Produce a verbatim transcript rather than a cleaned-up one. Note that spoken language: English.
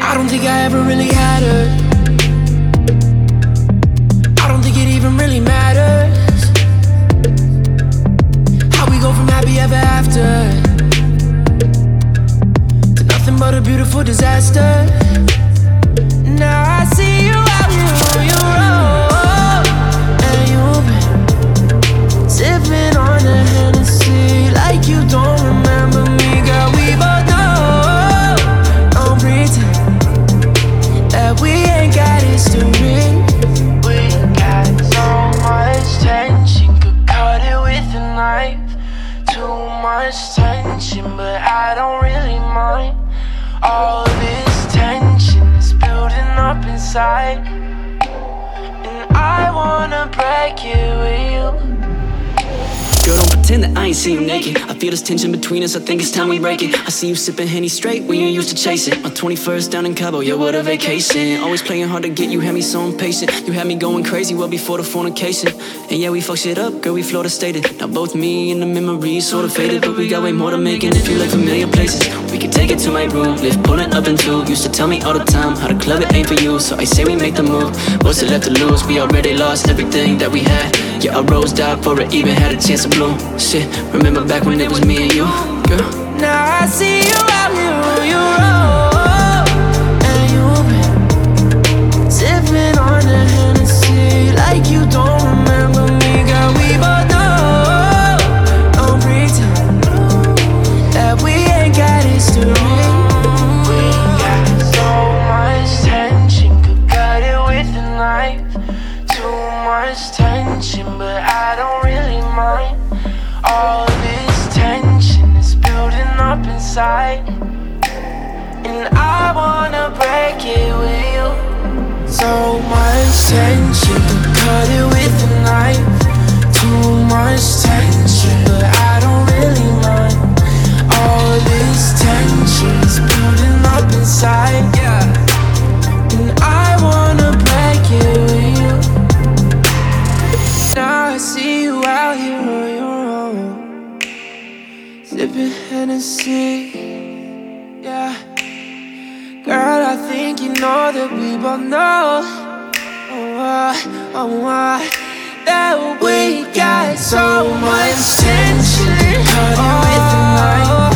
I don't think I ever really had her. I don't think it even really matters how we go from happy ever after to nothing but a beautiful disaster. Now I see you out here on your own, and you've been sipping on the Hennessy like you don't remember me. Girl, we both know, don't pretend that we ain't got history. We got so much tension, could cut it with a knife. Too much tension, but I don't really mind. All this tension is building up inside, and I wanna break it with you. Girl, don't pretend that I ain't seen you naked. I feel this tension between us, I think it's time we break it. I see you sipping Henny straight when you used to chase it. My twenty-first down in Cabo, yeah, what a vacation. Always playing hard to get, you had me so impatient. You had me going crazy well before the fornication. And yeah, we fuck shit up, girl, we Florida stated. Now both me and the memories sort of faded, but we got way more to make. And if you like familiar places, we could take it to my room. Lift, pulling up in two. Used to tell me all the time how to club it ain't for you. So I say we make the move. What's it left to lose? We already lost everything that we had. Yeah, our rose died before it even had a chance to bloom. Shit, remember back when it was me and you, girl. Now I see you out here on your own, and you've been sipping on the Hennessy like you don't remember me. Girl, we both know, don't pretend that we ain't got history. We got so much tension, could cut it with a knife. Too much tension, but I don't really mind. All this tension is building up inside, and I wanna break it with you. So much tension, could cut it with a knife. Too much tension, but I don't really mind. All this tension is building up inside, yeah, and I wanna break it with you. Now I see you out here on your own, sipping Hennessy, yeah. Girl, I think you know that we both know, oh, uh, oh, uh, that we got so much tension, cut it with a knife.